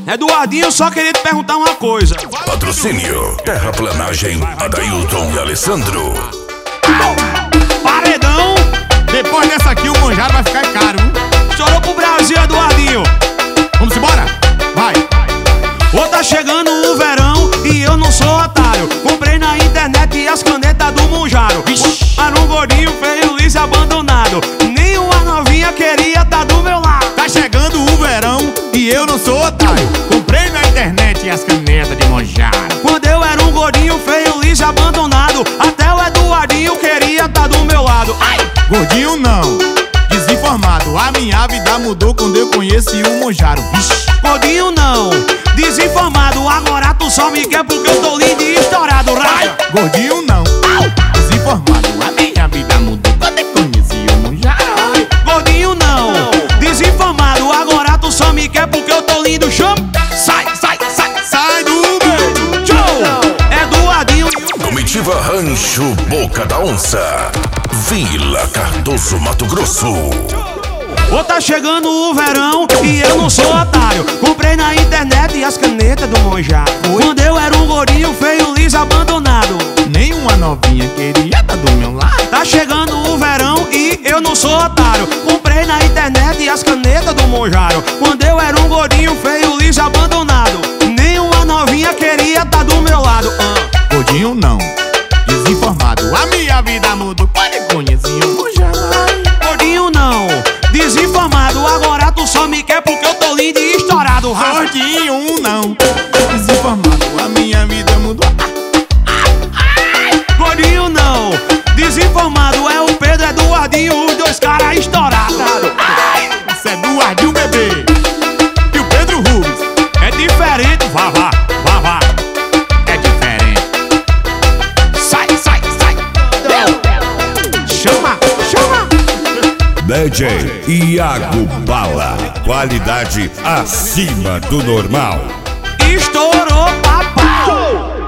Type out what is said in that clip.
Eduardinho, só queria te perguntar uma coisa. Patrocínio Terraplanagem, Adailton e Alessandro. Paredão. Depois dessa aqui o manjaro vai ficar caro, hein? Estourou pro Brasil, Eduardinho. Vamos embora? Vai. Ô, tá chegando o verão e eu não sou otário. Comprei na internet as canetas do Monjaro. Era um gordinho feio, liso e abandonado. Nenhuma novinha queria tá do meu lado. Tá chegando o verão e eu não sou otário. Comprei na internet as canetas de Monjaro. Quando eu era um gordinho feio, liso e abandonado, até o Eduardinho queria tá do meu lado. Ai! Gordinho não, desinformado. A minha vida mudou quando eu conheci o Monjaro. Vixe. Gordinho não, desinformado. Agora tu só me quer porque eu tô lindo e estourado. Raio! Gordinho não, desinformado. A minha vida mudou quando eu conheci o Monjaro. Gordinho não, desinformado. Agora tu só me quer porque eu tô lindo. Chama! Sai, sai, sai! Sai do meio. Show! Eduardinho. Comitiva Rancho Boca da Onça, Vila Cardoso, Mato Grosso. Ô, tá chegando o verão e eu não sou otário. Comprei na internet as canetas do Monjaro. Quando eu era um gordinho feio, liso, abandonado. Nenhuma novinha queria tá do meu lado. Tá chegando o verão e eu não sou otário. Comprei na internet as canetas do Monjaro. Quando eu era um gordinho feio, liso, abandonado. Nenhuma novinha queria tá do meu lado. Gordinho não, desinformado. A minha vida mudou quando eu conheci o Monjaro. Gordinho não, desinformado. Agora tu só me quer porque eu tô lindo e estourado. Gordinho não, desinformado. A minha vida mudou. Gordinho não, desinformado. É o Pedro, Eduardinho, os dois caras estourados. Isso é Eduardinho, bebê. E o Pedro Rubens. É diferente, vá, vá, vá, vá. É diferente. Sai, sai, sai. Chama, chama. DJ Iago Bala, qualidade acima do normal. Estourou, papai.